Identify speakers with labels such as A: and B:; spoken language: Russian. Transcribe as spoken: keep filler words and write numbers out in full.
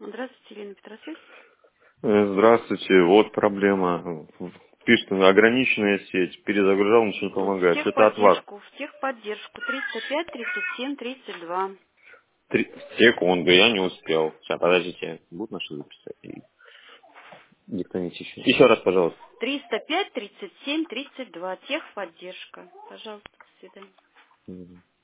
A: Здравствуйте, Елена Петросвет.
B: Э, Здравствуйте, вот проблема. Пишет, ограниченная сеть, перезагружал, ничего не
A: В
B: помогает. Это от вас.
A: техподдержку, в техподдержку триста пять тридцать семь тридцать два.
B: Три секунды, я не успел. Сейчас, подождите, будут наши записать? И диктоните еще. Еще раз, пожалуйста.
A: триста пять тридцать семь тридцать два. Техподдержка. Пожалуйста, до свидания.
B: Мгм.